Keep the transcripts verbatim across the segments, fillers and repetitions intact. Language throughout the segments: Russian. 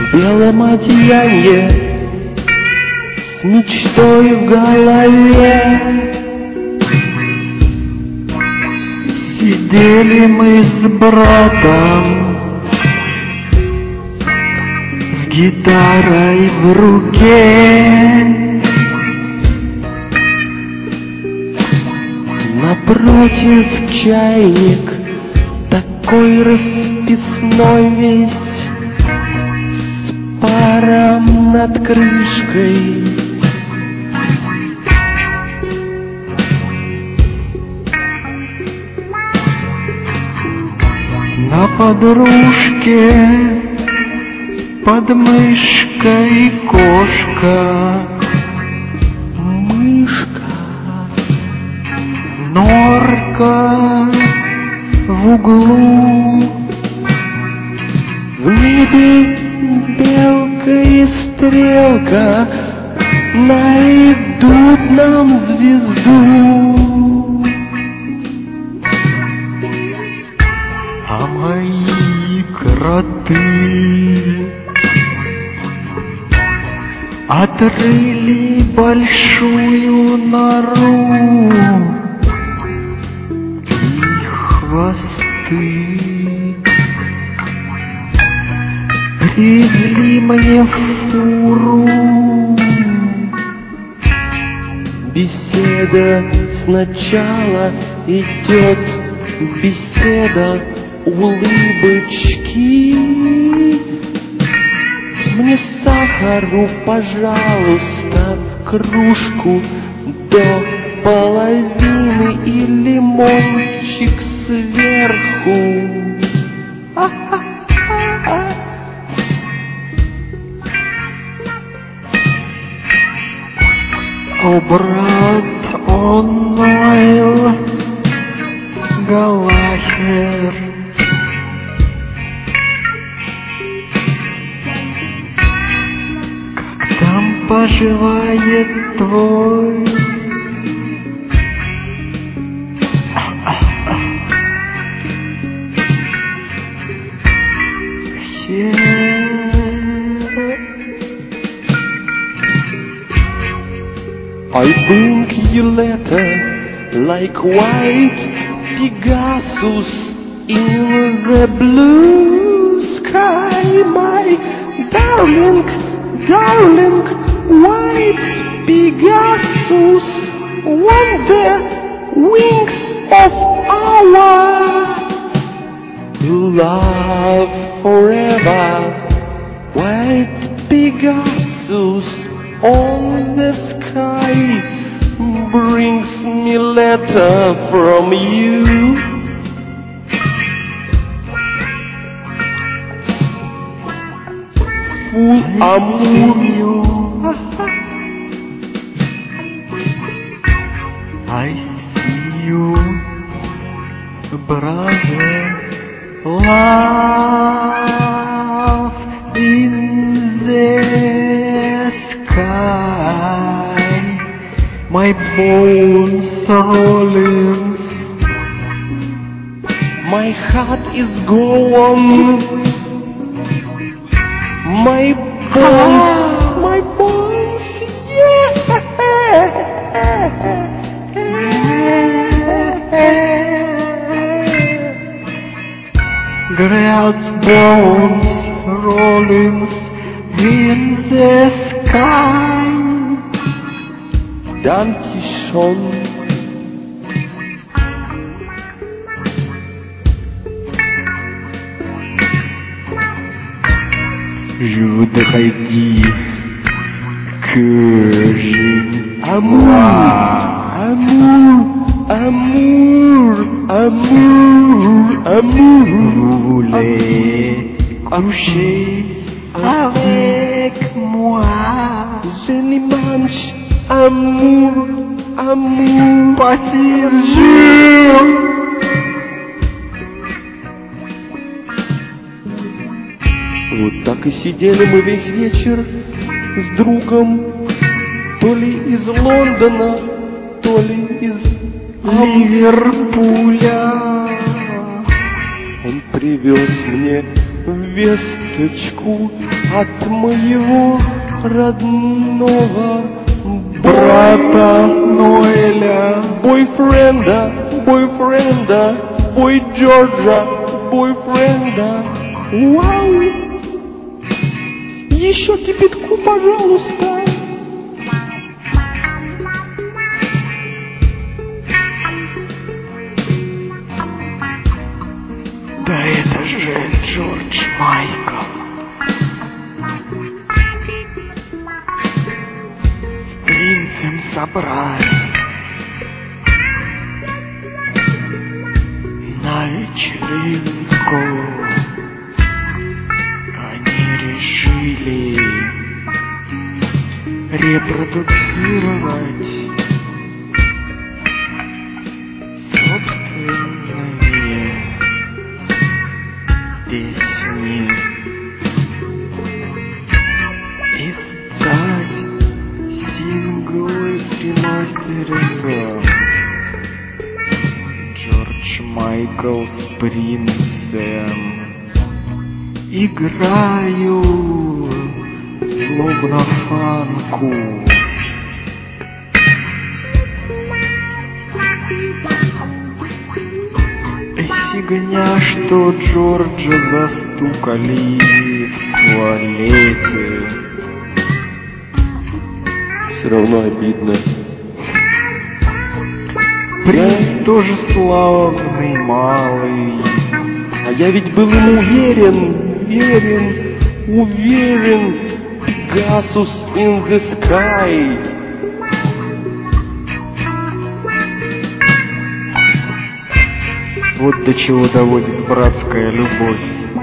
в белом одеянье, с мечтой в голове. Сидели мы с братом, с гитарой в руке, напротив чайник, такой расписной весь, с паром над крышкой. На подружке под мышкой кошка, мышка, норка в углу. В небе белка и стрелка найдут нам звезду. А мои кроты отрыли большую нору, и хвосты привезли мне в фуру. Беседа сначала идет, беседа, улыбочки. Мне сахару, пожалуйста, в кружку до половины и лимончик сверху. О, брат, о, Нойл Галлахер, как там поживает твой I bring you letter like white Pegasus in the blue sky, my darling, darling, white Pegasus, on the wings of our love forever, white Pegasus on the sky brings me letter from you. Full amour, I see you, brother, love in the sky. My bones are rolling, my heart is gone, my bones, my bones, yeah. Great bones rolling in the sky. Danke schon. Je voudrais dire que j'ai amour, amour, amour, amour, amour. Vous voulez coucher avec moi? Je n'y mange amour, amour, partir jour. Вот так и сидели мы весь вечер с другом, то ли из Лондона, то ли из Ливерпуля. Он привез мне вест весточку от моего родного брата Ноэля, бойфренда, бойфренда, бой Джорджа, бойфренда. Вау! Еще кипятку, пожалуйста. Да это же Джордж Майкл. С принцем собрались на вечеринку. Они решили репродуцировать собственные песни и стать синглы с ремастерингом. Джордж Майкл с принцем играю словно фанку. Фигня, что Джорджа застукали в туалете. Все равно обидно. Принц тоже славный малый. А я ведь был ему уверен, уверен, уверен. Pegasus in the sky. Вот до чего доводит братская любовь.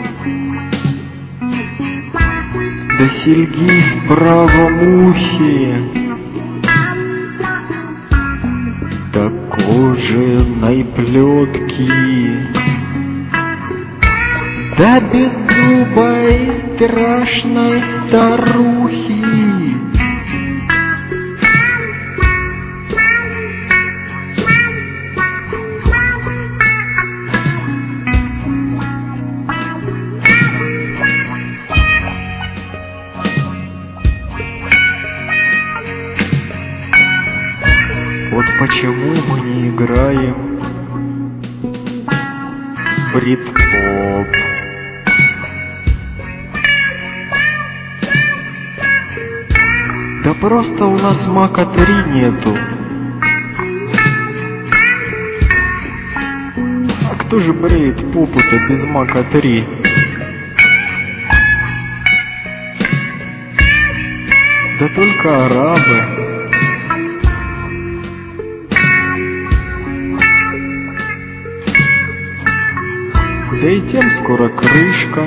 До серьги в правом ухе, до кожаной плетки, до беззубой страшной старухи. Вот почему мы не играем в брит-поп. Да просто у нас Мака три нету. А кто же бреет попу-то без Мака три? Да только арабы. Да и тем скоро крышка.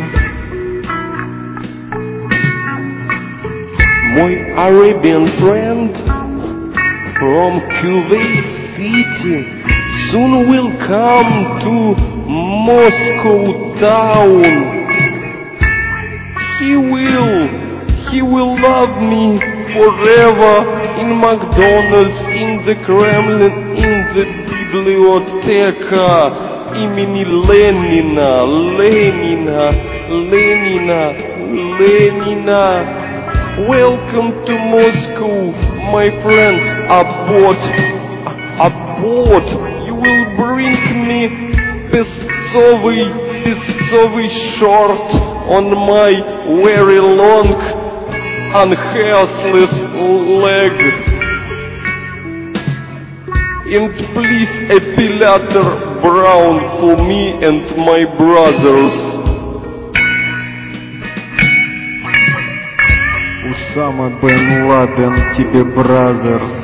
Мой Arabian friend from Kuwait City soon will come to Moscow town. He will, he will love me forever in McDonald's, in the Kremlin, in the Biblioteca имени Ленина, Ленина, Ленина, Ленина. Welcome to Moscow, my friend. Abort, abort. You will bring me песцовый, песцовый short on my very long and hairless leg. And please epilator brown for me and my brothers. Усама бен Ладен тебе, бразерс.